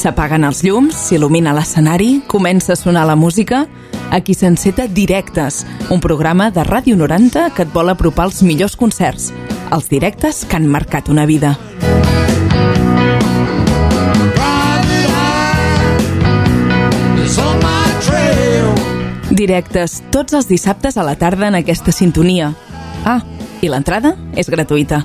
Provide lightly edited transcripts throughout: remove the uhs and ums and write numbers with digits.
S'apaguen els llums, s'il·lumina l'escenari, comença a sonar la música. Aquí s'enceta Directes, un programa de Ràdio 90 que et vol apropar els millors concerts, els directes que han marcat una vida. Directes tots els dissabtes a la tarda en aquesta sintonia. Ah, i l'entrada és gratuïta.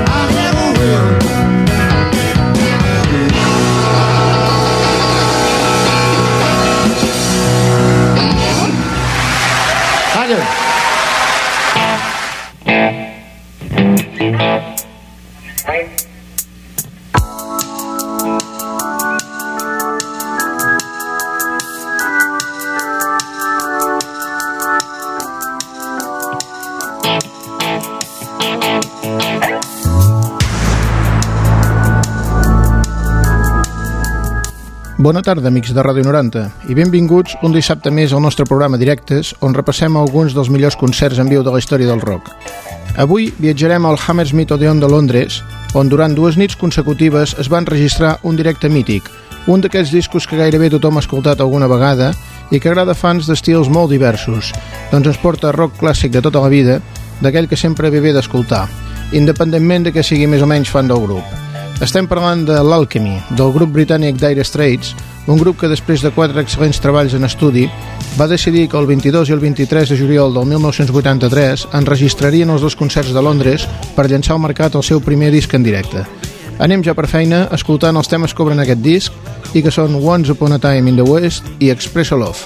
Bona tarda, amics de Ràdio 90, i benvinguts un dissabte més al nostre programa Directes, on repassem alguns dels millors concerts en viu de la història del rock. Avui viatjarem al Hammersmith Odeon de Londres, on durant 2 nits consecutives es va enregistrar un directe mític, un d'aquests discos que gairebé tothom ha escoltat alguna vegada i que agrada fans d'estils molt diversos, doncs ens porta rock clàssic de tota la vida, d'aquell que sempre ve bé d'escoltar, independentment de que sigui més o menys fan del grup. Estem parlant de l'Alchemy, del grup britànic Dire Straits, un grup que després de 4 excel·lents treballs en estudi va decidir que el 22 i el 23 de juliol del 1983 enregistrarien els 2 concerts de Londres per llançar al mercat el seu primer disc en directe. Anem ja per feina escoltant els temes que obren aquest disc i que són Once Upon a Time in the West i Express a Love.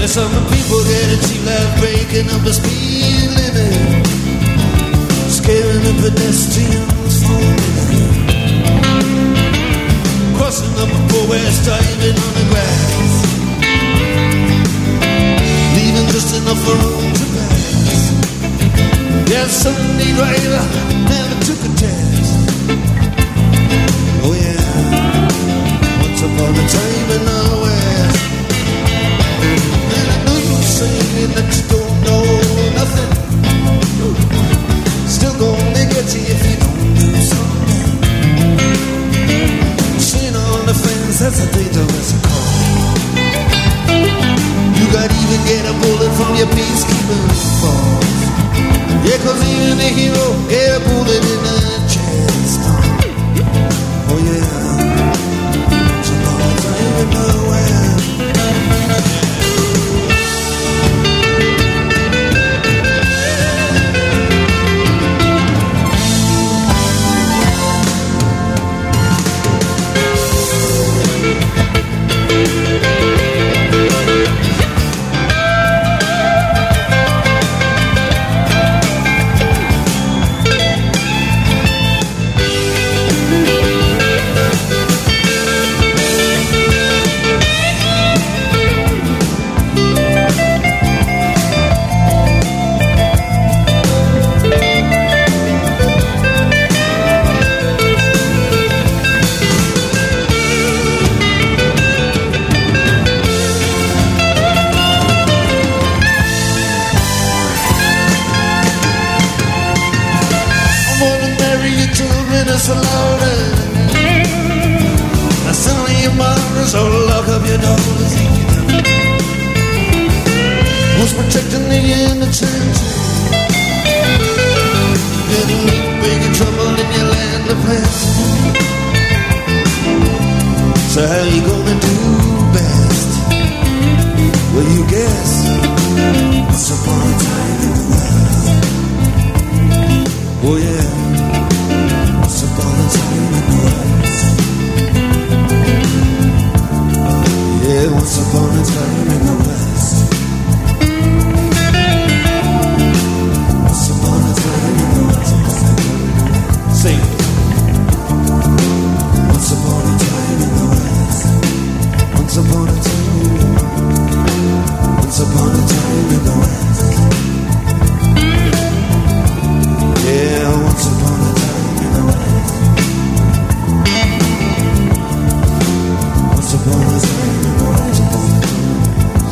some people get a cheap life breaking up the speed limit, scaring the pedestrians from living, crossing up a poor west, diving on the grass, leaving just enough room to pass. Yes, Sunday driver never took a test. Oh yeah, once upon a time in the West. And I know you're saying that you don't know nothing, still gonna get you if you don't do something. Sitting on the fence, that's a dangerous call. You got even get a bullet from your peacekeeping force. Yeah, 'cause even a hero get a bullet in the chest. Oh yeah, it's about time in the West. So lock up your doors. Who's protecting the innocent? Getting big trouble in your land of plenty. So how you gonna do best? Well, you guess. Once upon a time in the West. Oh yeah. Once upon a time in the West. Yeah, once upon a time in the West. Once upon a time in the West. Sing. Once upon a time in the West. Once upon a time. Once upon a time in the West. Yeah, once upon a time in the West. Once upon a time in the West.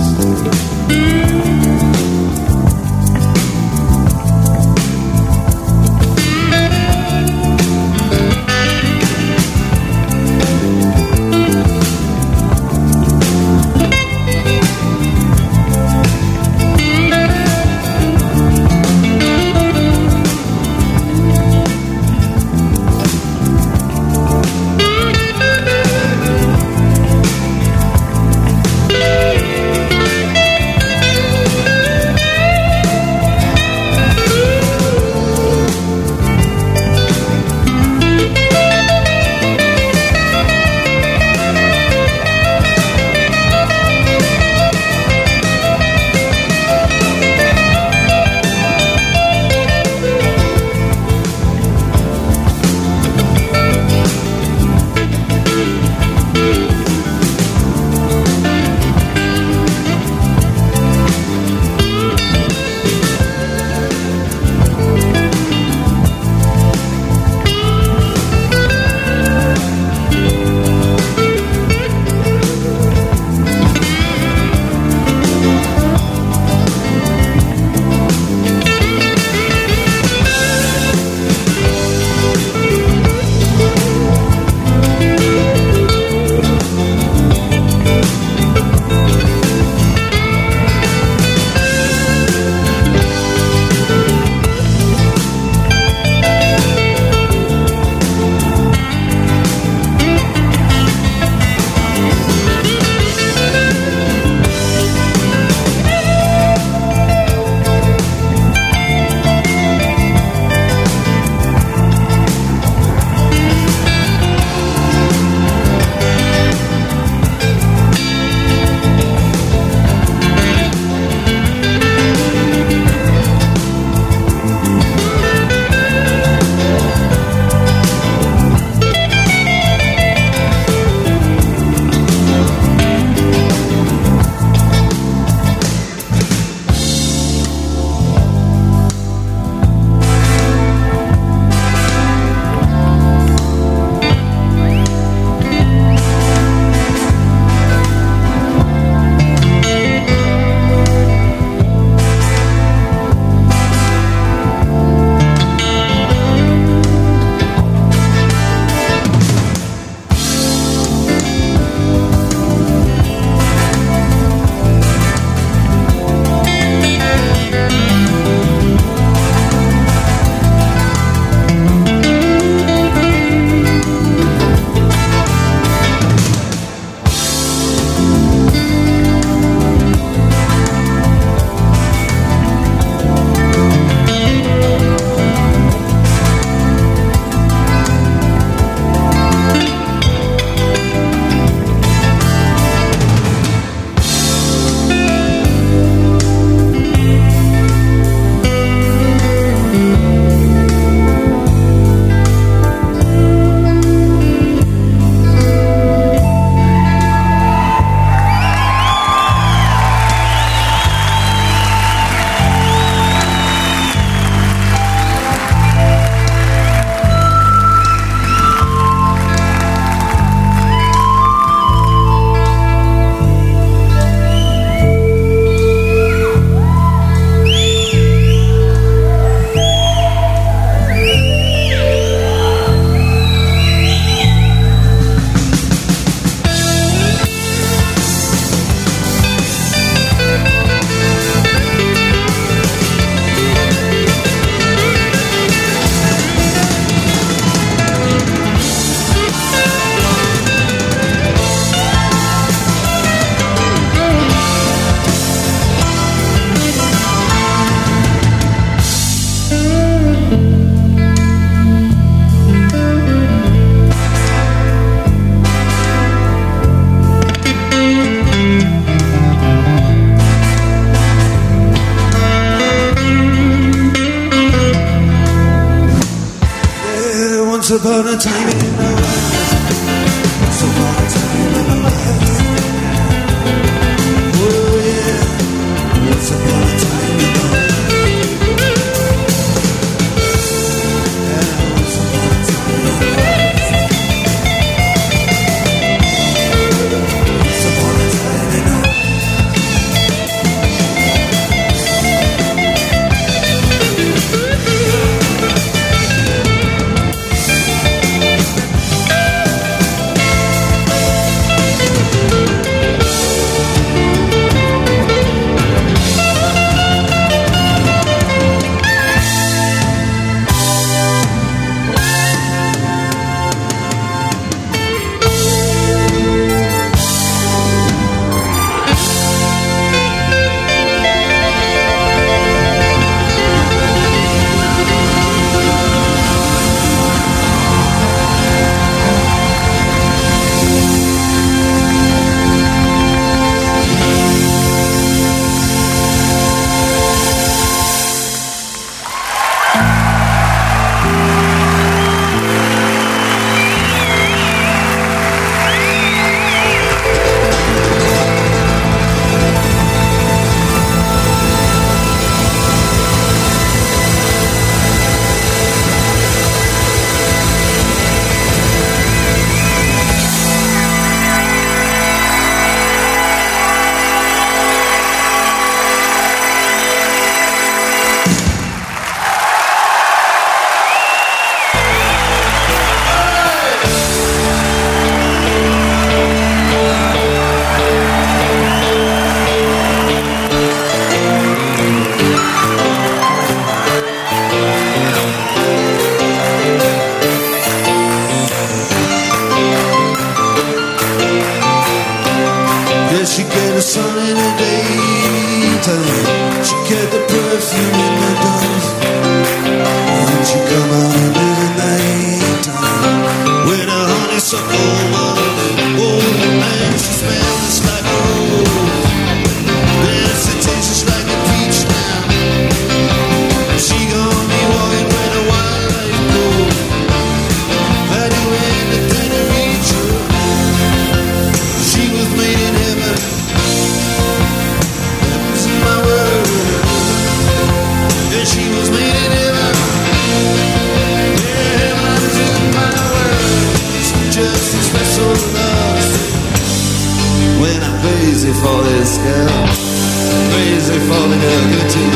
sun in the daytime. She kept the perfume in the dust. And she come out in the nighttime with a honeysuckle mother. Oh, man, she smells like a rose. Yes, it tastes just like a peach now. She gonna be walking where the wildlife goes. I do anything to reach her. She was made in heaven. Heaven's in my world. Yeah, she was made in heaven. Yeah, heaven's in my world. It's just a special love. When I'm crazy for this girl, crazy for the girl good too.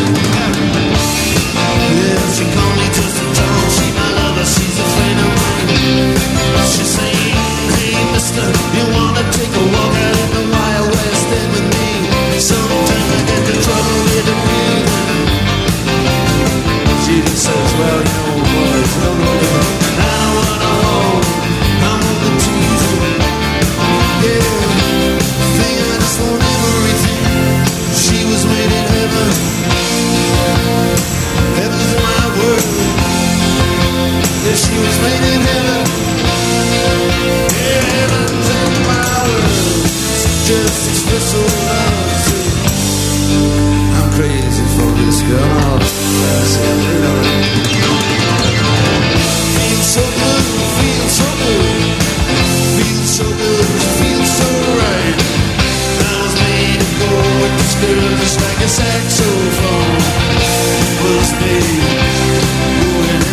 Yeah, she called me just a tone. She my lover, she's a friend of mine. She's saying, hey mister, you wanna take a walk out in the Wild West End with me? Sometimes I get in trouble with the breathing. She just says, well, you know, boys, no, I don't wanna hold, I'm only teasing. Yeah, thing I just want everything. She was made in heaven. Heaven's my world. Yeah, she was made in heaven. Yeah, heaven's in my world. It's just a special love. I'm crazy for this girl. Feels so good, feels so good. Feels so good, feels so right. I was made to go with this girl just like a saxophone. Was made going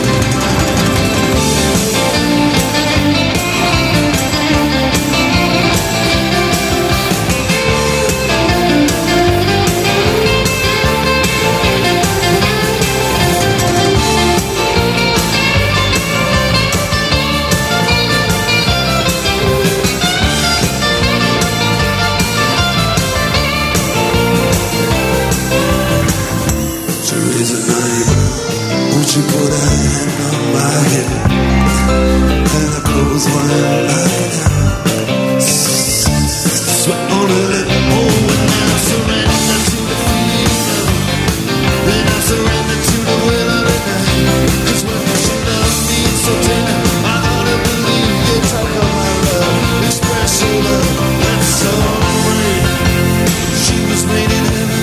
she put her hand on my head and I close one eye down. Sweat on her lip. Oh, and I surrender to the feeling. Then I surrender to the will of the night. 'Cause when she loved me so tender, I ought to believe you talk of my love. Express your love, that's alright. She was made in heaven.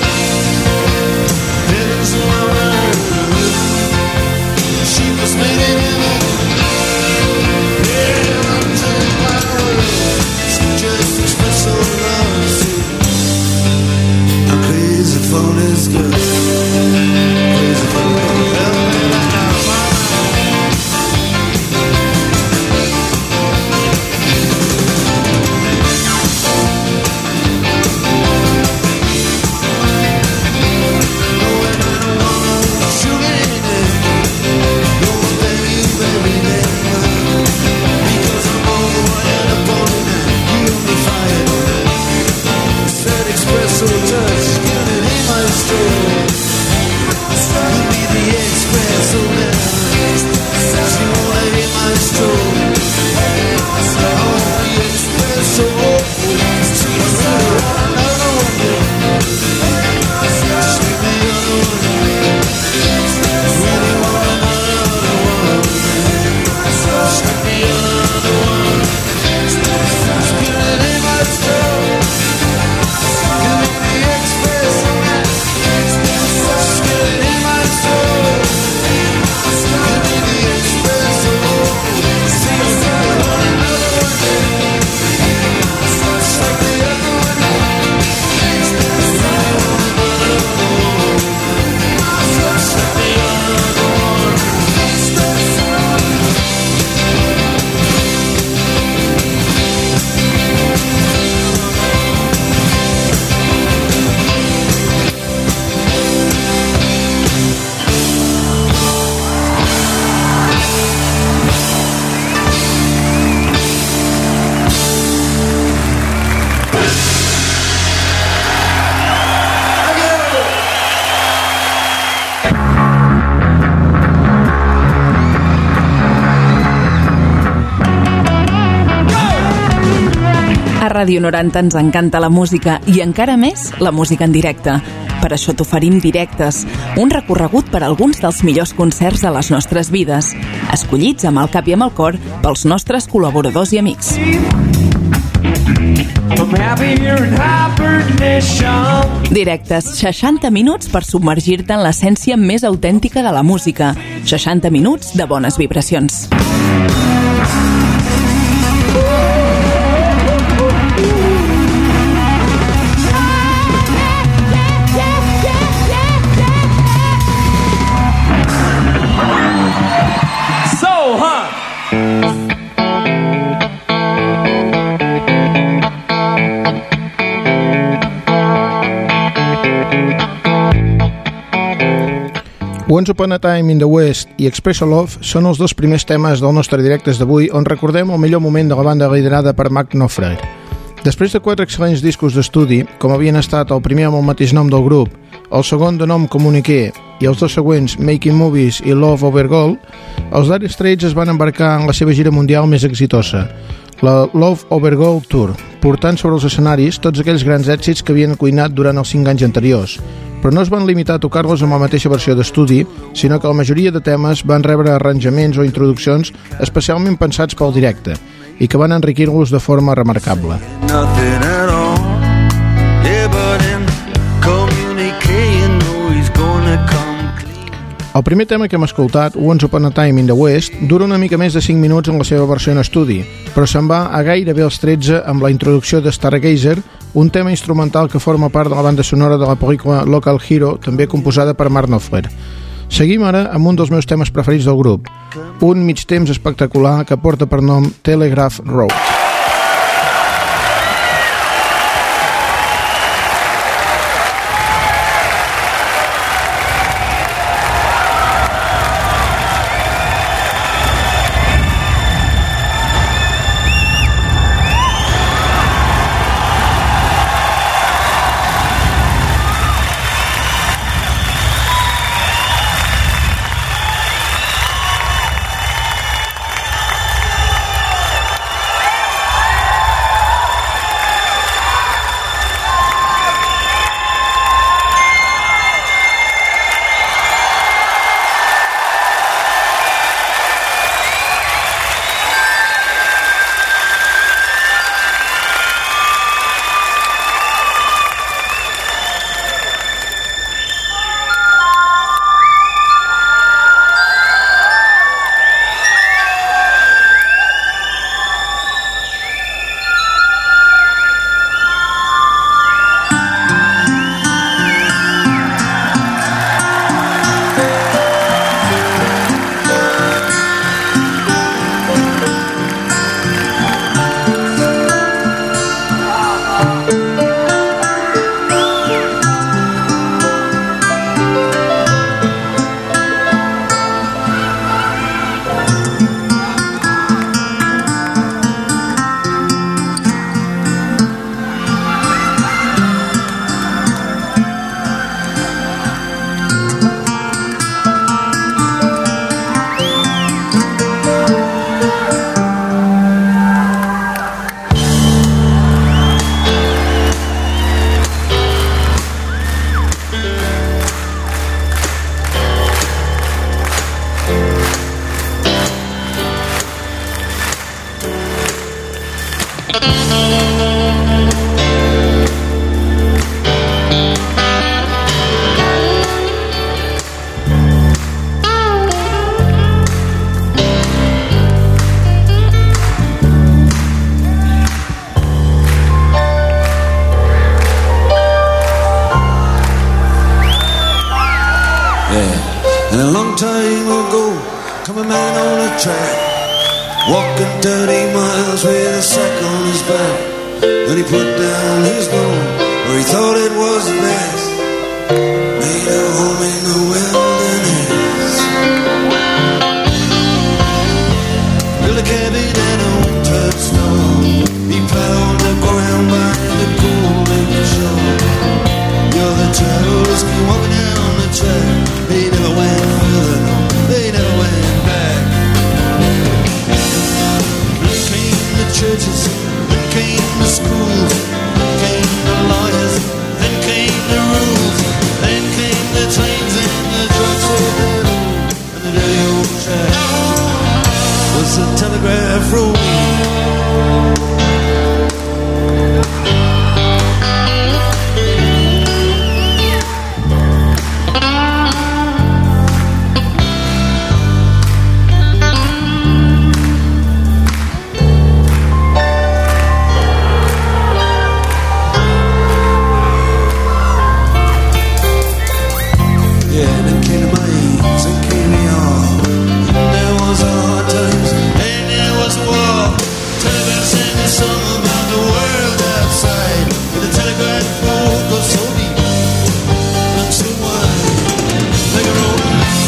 Heaven's my world. She was made in heaven. Yeah, heaven's in my world. It's just a special love. See, I'm crazy for this girl. Crazy for the girl. Ràdio 90 ens encanta la música i encara més la música en directe. Per això t'oferim Directes, un recorregut per alguns dels millors concerts de les nostres vides, escollits amb el cap i amb el cor pels nostres col·laboradors i amics. Directes, 60 minuts per submergir-te en l'essència més autèntica de la música. 60 minuts de bones vibracions. Once Upon a Time in the West i Express a Love són els dos primers temes del nostre Directes d'avui on recordem el millor moment de la banda liderada per Mark Knopfler. Després de 4 excel·lents discos d'estudi, com havien estat el primer amb el mateix nom del grup, el segon de nom Communiqué i els dos següents Making Movies i Love Over Gold, els Dire Straits es van embarcar en la seva gira mundial més exitosa, la Love Over Gold Tour, portant sobre els escenaris tots aquells grans èxits que havien cuinat durant els 5 anys anteriors, però no es van limitar a tocar-los amb la mateixa versió d'estudi, sinó que la majoria de temes van rebre arranjaments o introduccions especialment pensats pel directe i que van enriquir-los de forma remarcable. El primer tema que hem escoltat, Once Upon a Time in the West, dura una mica més de 5 minuts en la seva versió en estudi, però se'n va a gairebé els 13 amb la introducció de Stargazer, un tema instrumental que forma part de la banda sonora de la pel·lícula Local Hero, també composada per Mark Knopfler. Seguim ara amb un dels meus temes preferits del grup, un mig temps espectacular que porta per nom Telegraph Road. And a long time ago, come a man on a track, walking 30 miles with a sack on his back. Then he put down his gold, where he thought it was the best, made a home in the wilderness. Built a cabin and a one-touch stove. He plowed the ground by the golden shore. You're the turtles keep walking down the track. They never went further, no, they never went back. Then came the churches, then came the schools. road goes so deep and so wide, like a road.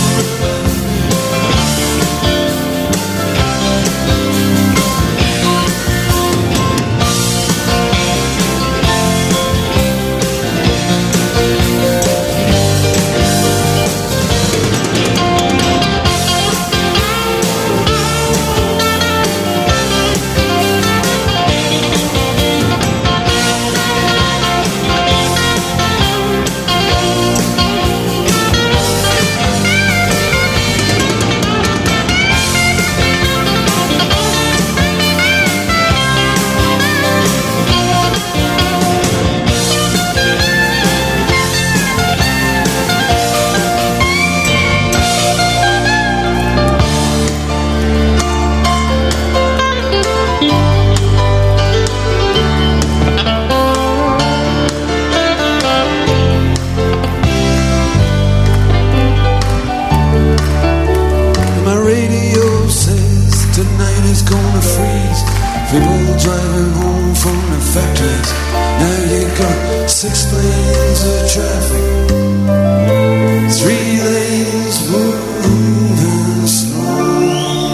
People driving home from the factories. Now you got 6 lanes of traffic, 3 lanes moving slow.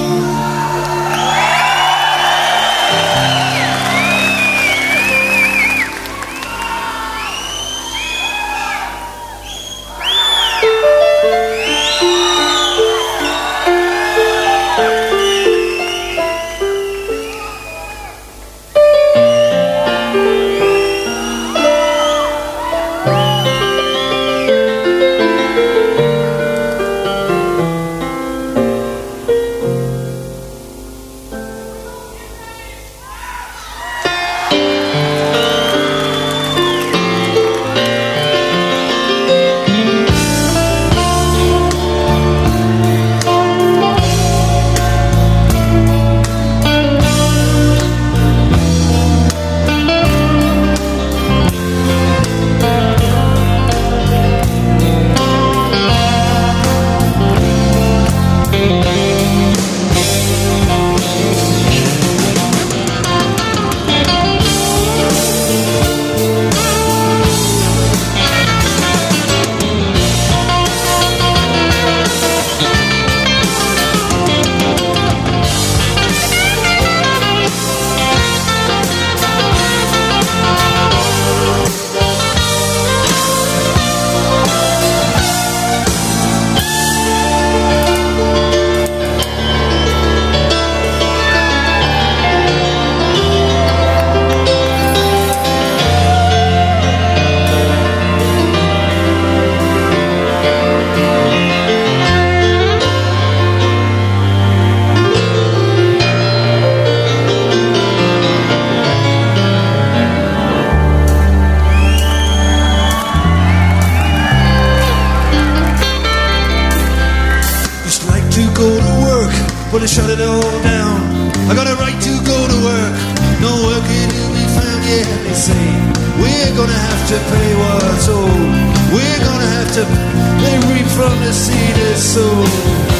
But they shut it all down. I got a right to go to work. No working to be found yet. They say we're gonna have to pay what's owed. We're gonna have to they reap from the seed is sown.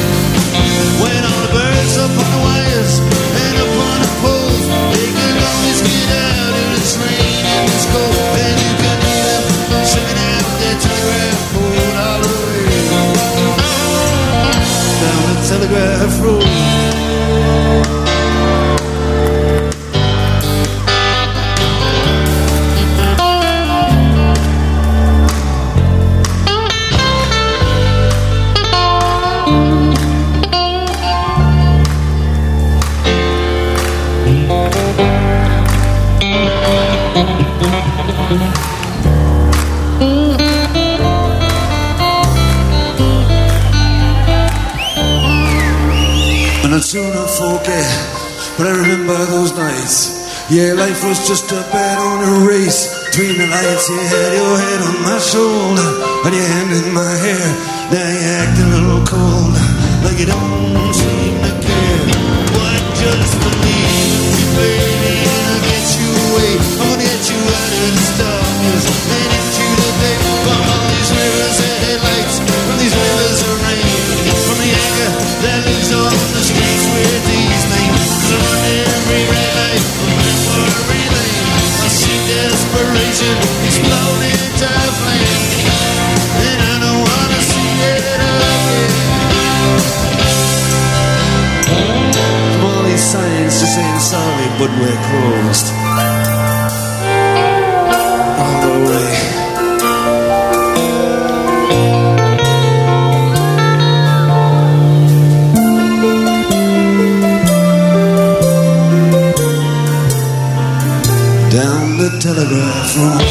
When all the birds up on the wires and up on the poles, they can always get out if it's rain and it's cold. And you can hear them singing out their telegraph pole all the way down the telegraph road. And I'd sooner forget, but I remember those nights. Yeah, life was just a bet on a race. Between the lights, you had your head on my shoulder and your hand in my hair. Now you're acting a little cold, like you don't seem to care. Why just believe me, baby, and I'll get you away. I'm gonna get you out of this darkness and into the day. From all these rivers and headlights, from these rivers of rain, from the anger that lives on the streets where these names run every red light, for every lane. I see desperation explode. closed all the way. Down the telegraph room.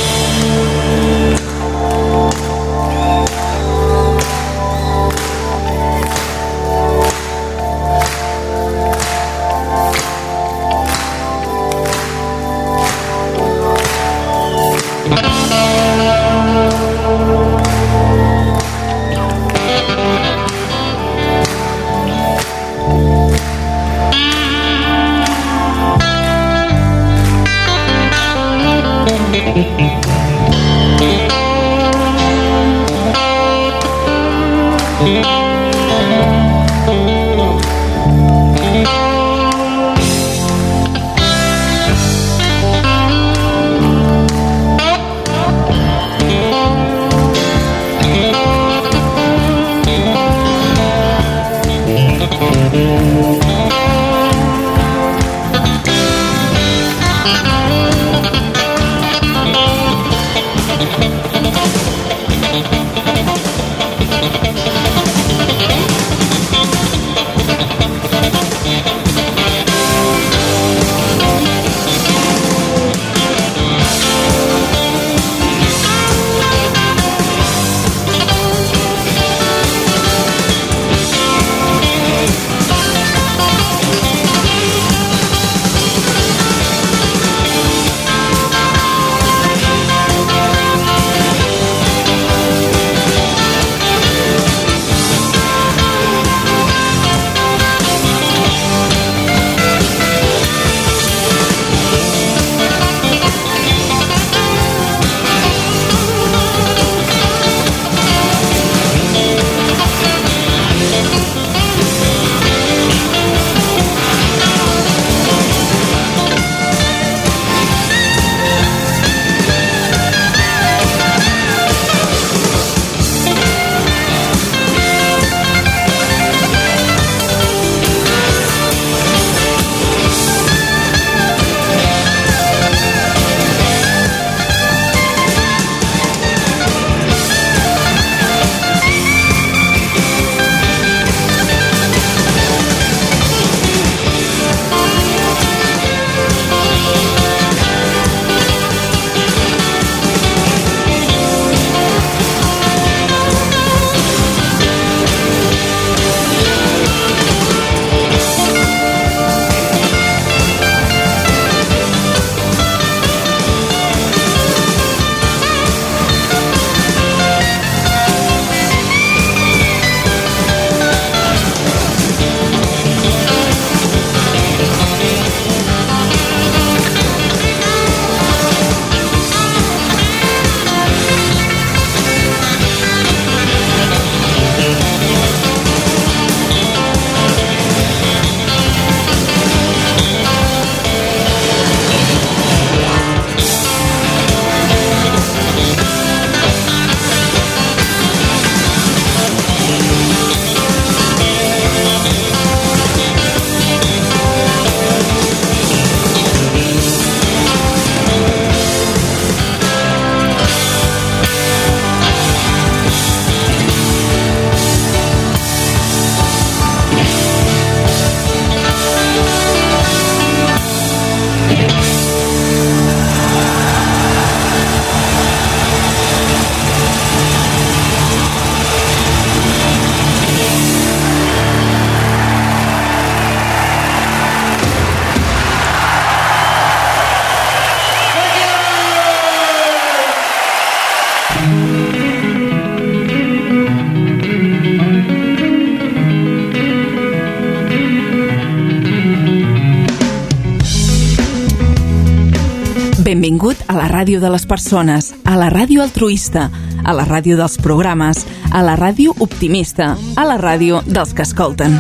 Benvingut a la ràdio de les persones, a la ràdio altruista, a la ràdio dels programes, a la ràdio optimista, a la ràdio dels que escolten.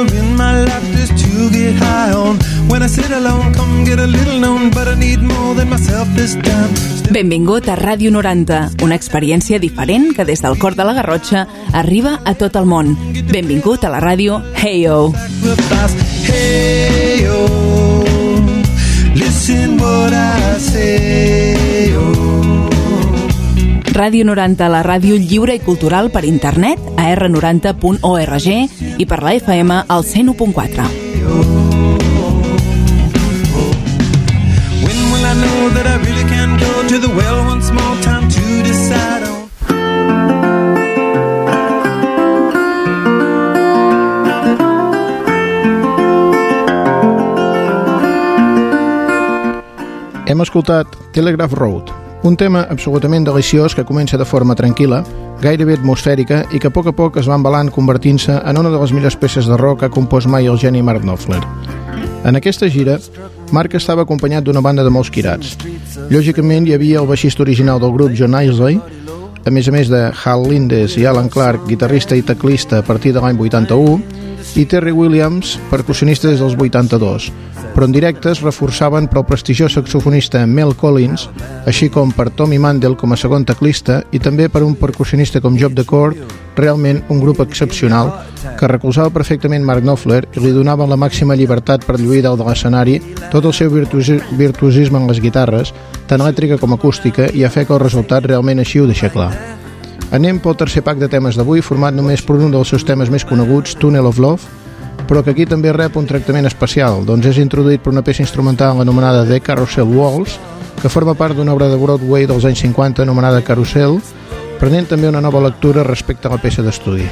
Benvingut a Ràdio 90, una experiència diferent que des del cor de la Garrotxa arriba a tot el món. Benvingut a la ràdio Hey-O. Hey-O, listen what I say. Ràdio 90, la ràdio lliure i cultural per internet a r90.org i per la FM al 101.4. When will I know that I really can go to the well one small time to decide on? Hem escoltat Telegraph Road, un tema absolutament deliciós que comença de forma tranquil·la, gairebé atmosfèrica i que a poc es va embalant convertint-se en una de les millors peces de rock que ha compost mai el geni Mark Knopfler. En aquesta gira, Mark estava acompanyat d'una banda de molts quirats. Lògicament hi havia el baixista original del grup, John Isley, a més de Hal Lindes i Alan Clark, guitarrista i teclista a partir de l'any 81, i Terry Williams, percussionista des dels 82, però en directe es reforçaven per el prestigiós saxofonista Mel Collins, així com per Tommy Mandel com a segon teclista i també per un percussionista com Job DeCord, realment un grup excepcional que recolzava perfectament Mark Knopfler i li donava la màxima llibertat per lluir dalt de l'escenari, tot el seu virtuosisme en les guitarres, tant elèctrica com acústica, i a fer que el resultat realment així ho deixa clar. Anem pel tercer pack de temes d'avui, format només per un dels seus temes més coneguts, Tunnel of Love, però que aquí també rep un tractament especial, doncs és introduït per una peça instrumental anomenada The Carousel Waltz, que forma part d'una obra de Broadway dels anys 50 anomenada Carousel, prenent també una nova lectura respecte a la peça d'estudi.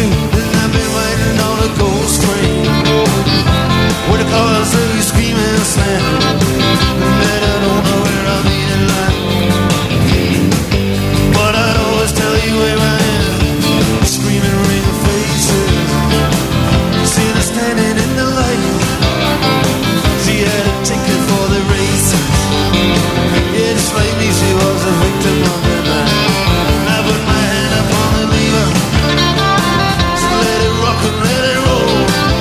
true, and I've been waiting on a ghost train. Where the cars they scream and slam, and I don't know where I'll be in line. But I'd always tell you where I am, screaming ring of faces. Seen her standing in the light, she had a ticket for the races. Yeah, just like me, she was a victim of the night. I put my hand up on the lever, so let it rock and let it roll.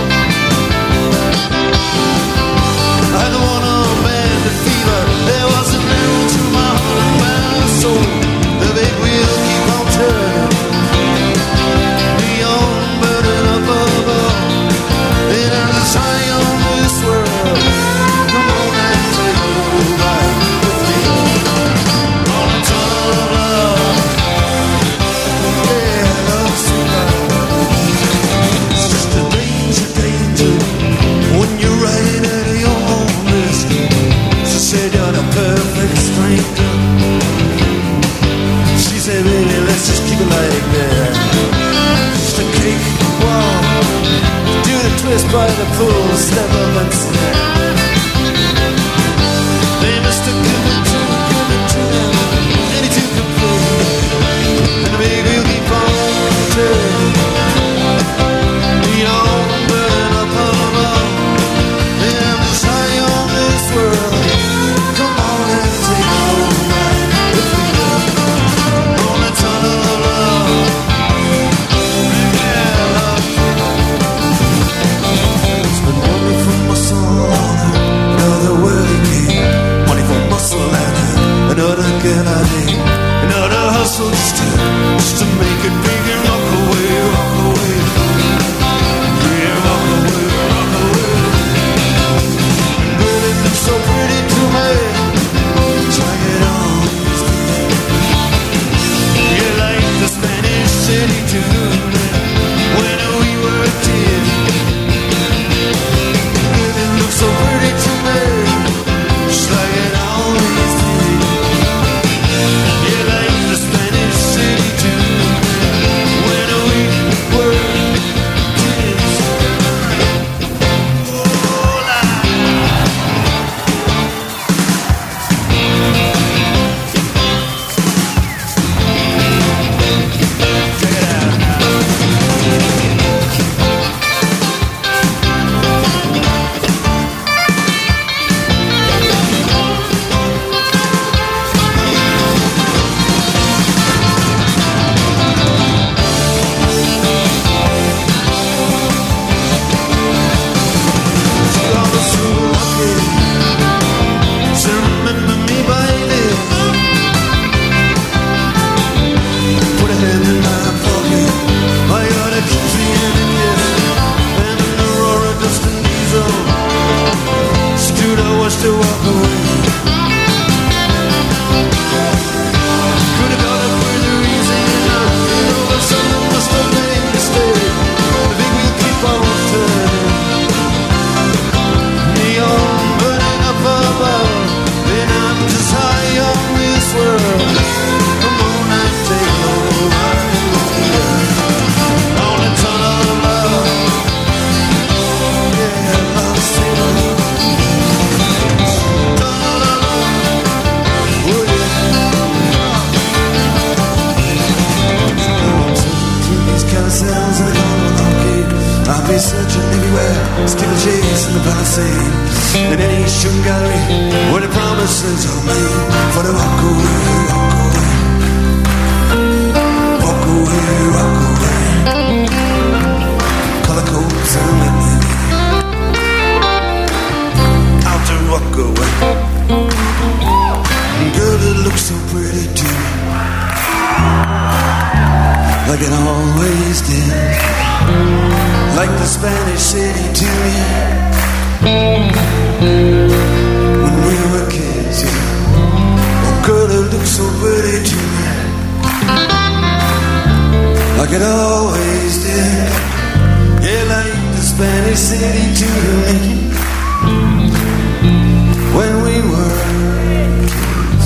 I had the one-arm bandit fever, there was an arrow to my heart and my soul. The big wheel keep on turning, the on burning up above. And I'm just high on this world. Come on and take a little ride with me on a tunnel of love. Yeah, love's too loud. It's just a danger, danger when you're right out of your own risk. She said you're the perfect stranger. She said, baby, let's just keep it like that. Just a cake walk, do the twist by the pool, step up and snap. They must have given to them, any two can play. And the big wheel keep on turning, the on burn up above. And I'm just high on this world. Come on and take a little ride with me on a tunnel of love. Yeah, love. It's been wonderful, my soul. Another worthy king, money for muscle and another girl I need, another hustle just to make it big and rock away, rock away. Yeah, rock away, rock away. Girl, it looks so pretty to me. Try it on. You like the Spanish city too, when we were a kid. Girl, it looks so pretty to me, just like it always did. You like the Spanish city too, when we were kids. Hola. Check it out now. She always so lucky. She remember me by name. Put a hand in my pocket. I got a key and a kiss, and an Aurora Dustin Diesel. Stood I watched her walk away. Could have got up further easy enough, but someone must have made a mistake. The big wheel keep on turning, neon burning up above. And I'm just high on this world. Come on and take a little ride with me on a tunnel of love. Yeah, love's too loud. Tunnel of love. Oh yeah. Through these carousels and the golden arcade, I'll be searching everywhere, still chasing the Palisade. In any shooting gallery where the promises are made for the walk away, walk away, walk away, walk away. Color codes and midnight, out to walk away. Girl, it looks so pretty too, like it always did, like the Spanish city to me. When we were kids, yeah. Oh, girl, it looks so pretty to me, like it always did. Yeah, like the Spanish city to me. When we were kids.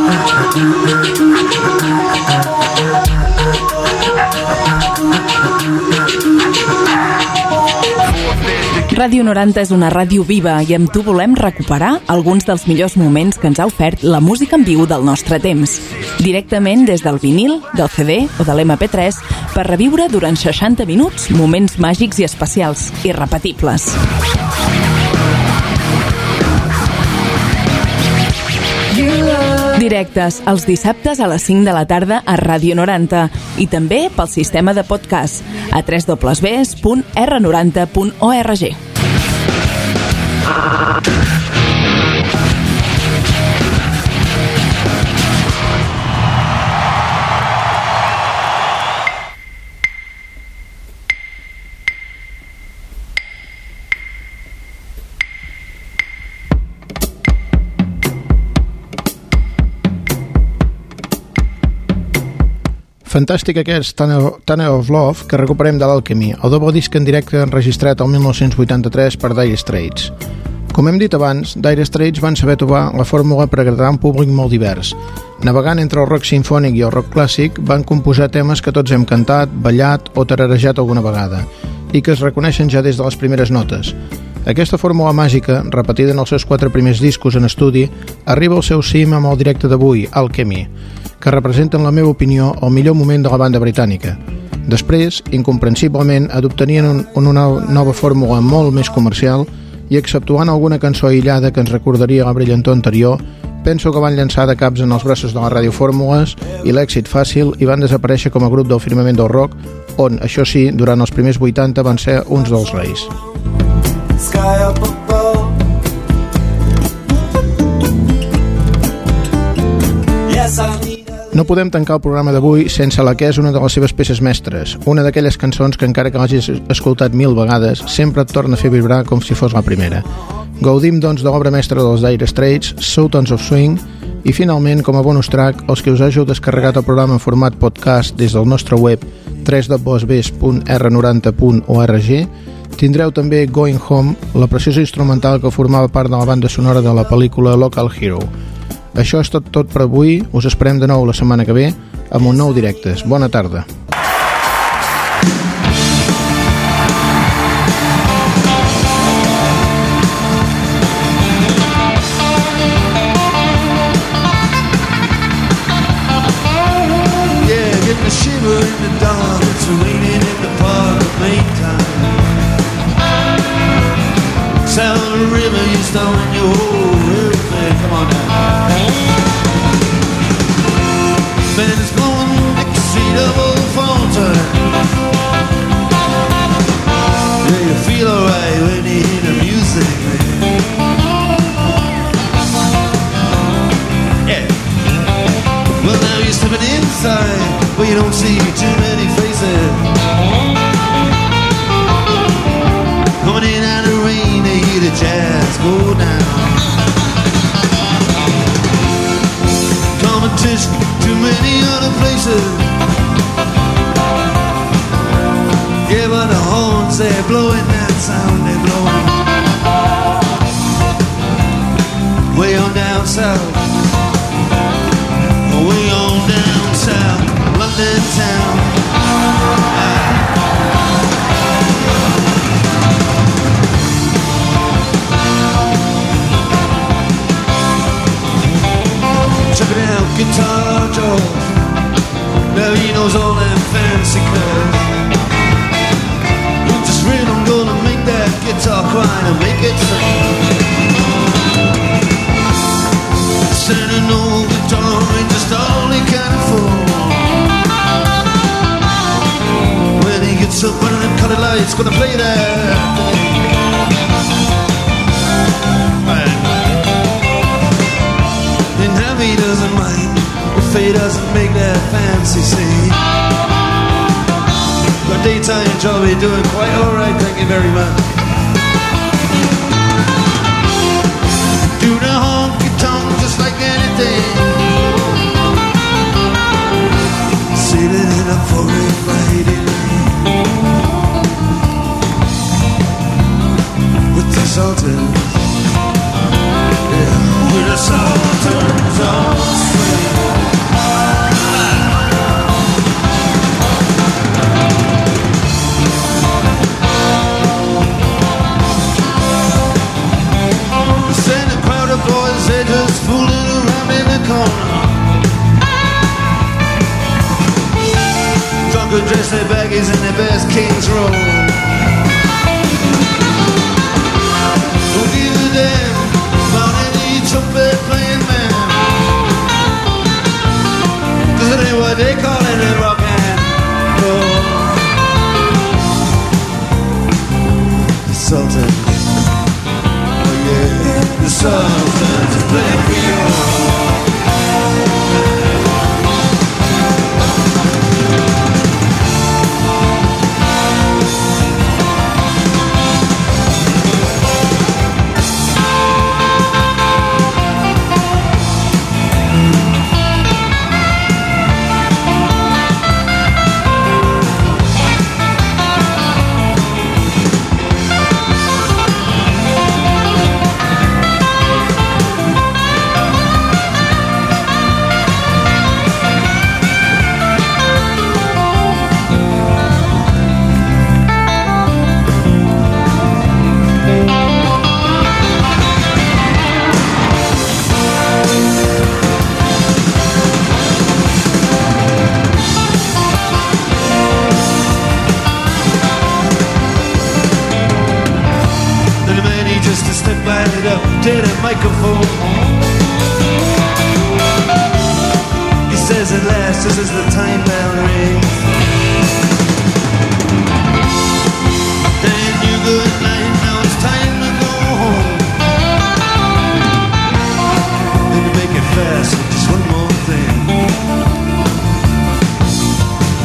Ràdio 90 és una ràdio viva i amb tu volem recuperar alguns dels millors moments que ens ha ofert la música en viu del nostre temps. Directament des del vinil, del CD o de l'MP3 per reviure durant 60 minuts moments màgics i especials, irrepetibles. Directes els dissabtes a les 5 de la tarda a Ràdio 90 i també pel sistema de podcast a www.r90.org. Fantàstic aquest Tunnel of Love que recuperem de l'Alchemy, el doble disc en directe enregistrat el 1983 per Dire Straits. Com hem dit abans, Dire Straits van saber trobar la fórmula per agradar un públic molt divers. Navegant entre el rock sinfònic i el rock clàssic, van composar temes que tots hem cantat, ballat o tararejat alguna vegada, i que es reconeixen ja des de les primeres notes. Aquesta fórmula màgica, repetida en els seus 4 primers discos en estudi, arriba al seu cim amb el directe d'avui, Alchemy, que representen, en la meva opinió, el millor moment de la banda britànica. Després, incomprensiblement, adoptarien una nova fórmula molt més comercial i, exceptuant alguna cançó aïllada que ens recordaria la brillantor anterior, penso que van llançar de caps en els braços de la radiofórmules i l'èxit fàcil i van desaparèixer com a grup del firmament del rock, on, això sí, durant els primers 80 van ser uns dels reis. Sky up above. Yes, no podem tancar el programa d'avui sense la que és una de les seves peces mestres, una d'aquelles cançons que encara que l'hagis escoltat 1000 vegades sempre et torna a fer vibrar com si fos la primera. Gaudim, doncs, de l'obra mestra dels Dire Straits, Sultans of Swing, i finalment, com a bonus track, els que us hàgiu descarregat el programa en format podcast des del nostre web www.r90.org, tindreu també Going Home, la preciosa instrumental que formava part de la banda sonora de la pel·lícula Local Hero. Això és tot per avui. Us esperem de nou la setmana que ve amb un nou Directes. Bona tarda. Yeah, get the shiver in the dark. It's raining in the park at Maytime. Sound of the river, you stone your whole everything. Come on now. Man is blowing the street of Old Fountain. Yeah, you feel alright when you hear the music, man. Yeah. Well, now you're stepping inside, but you don't see too many faces. Coming in out of the rain, they hear the jazz go down. Competition, too many other places. Yeah, but the horns, they're blowing that sound, they're blowing way on down south, way on down south, London town. Check it out, Guitar George. Now he knows all them fancy chords. With this rhythm, gonna make that guitar cry and make it sing. Sending old guitar ain't just all he can afford. When he gets up under them colored lights, gonna play that thing. He doesn't mind if he doesn't make that fancy scene. But daytime job, you're doing quite alright, thank you very much. Do the honky tonk just like anything. Sailing in a 4-8 Friday night with the Sultans. Yeah, with the Sultans of Swing. jockeys in their best King's Road. Don't give a damn about any trumpet playing man, 'cause it ain't what they call it in rock and roll. The Sultans, oh yeah, the Sultans are playing for you. To the microphone, he says at last, this is the time bell rings. Then you good night, now it's time to go home. Then you make it fast with just one more thing.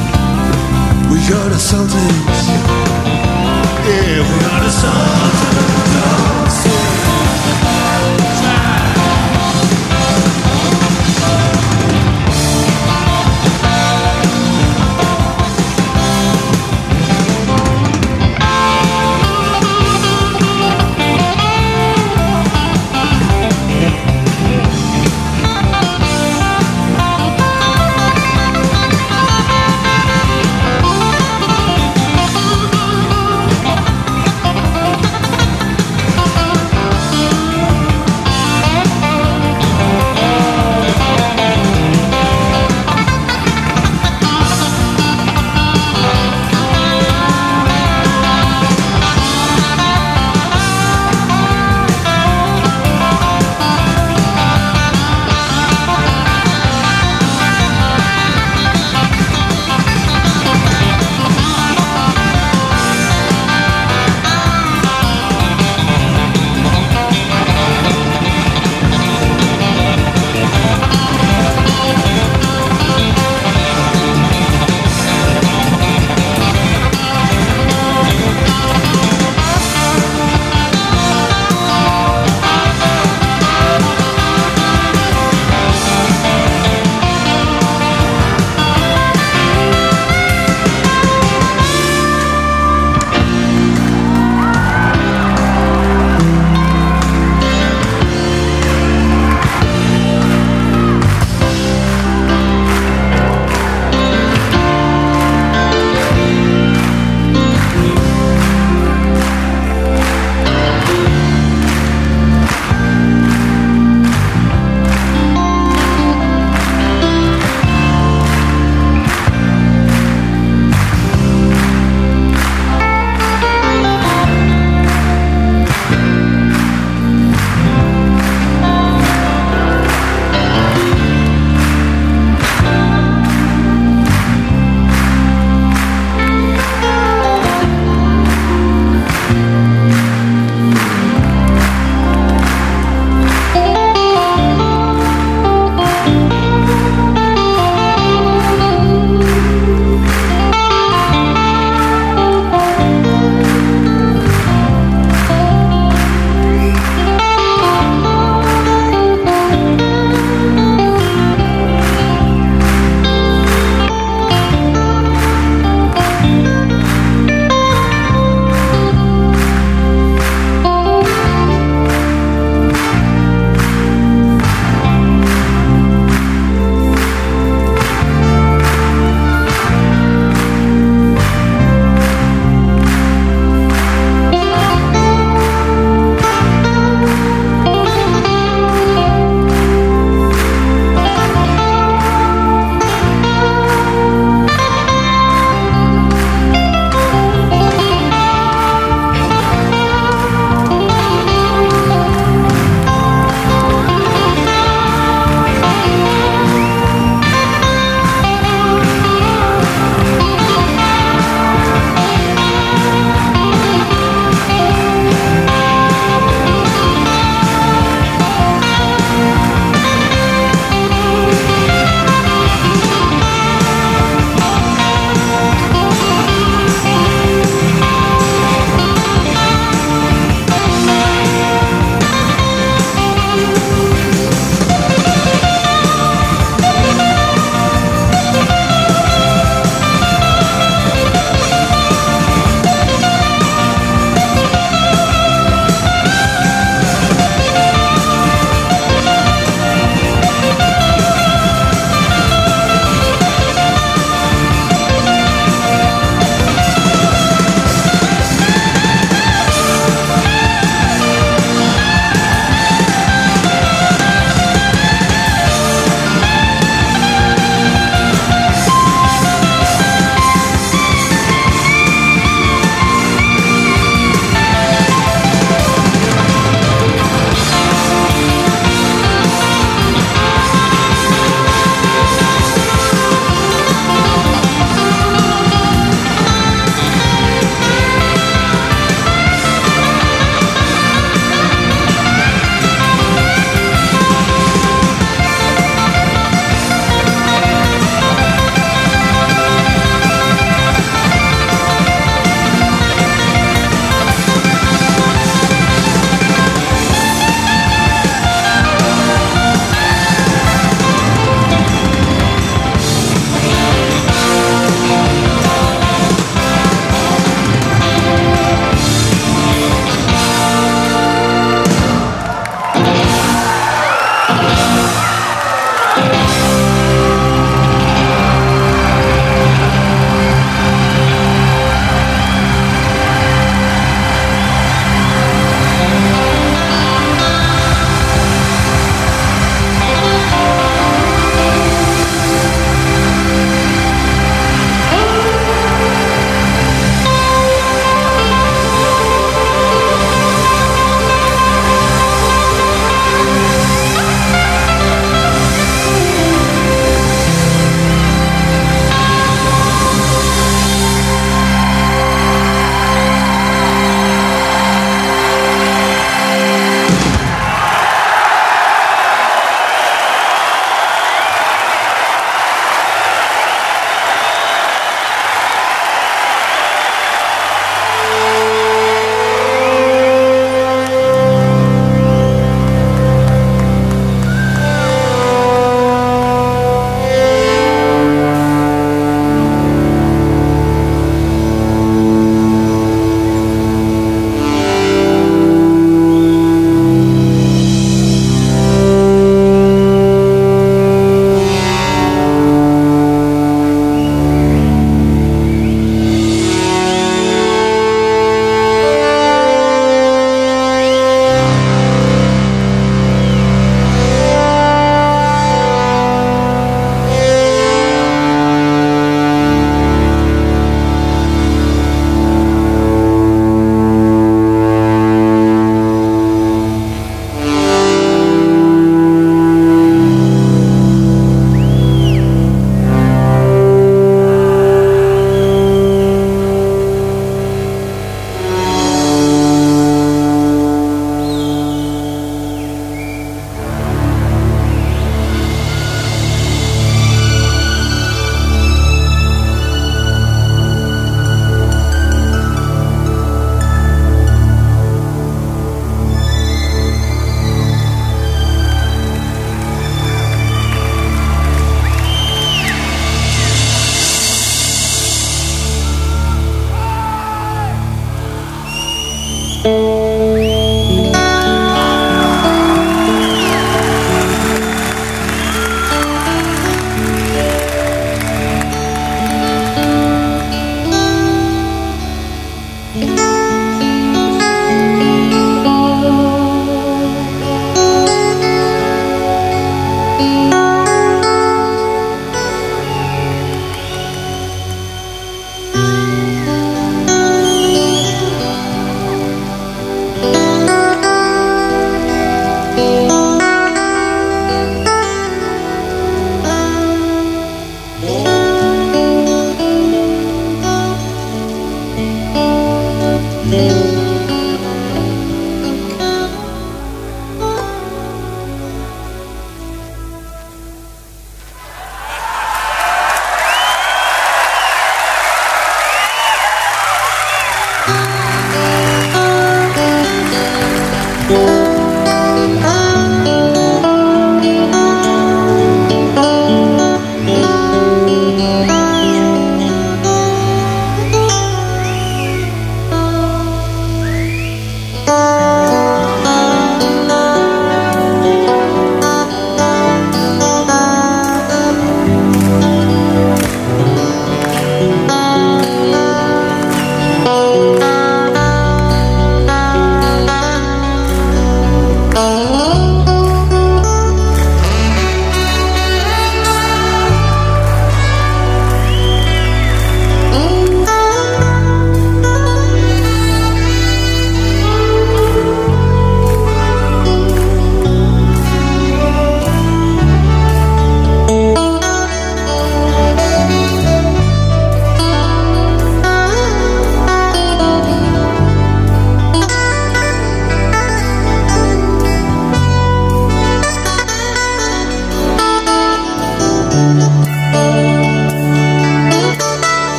We are the Sultans, yeah, we are the Sultans.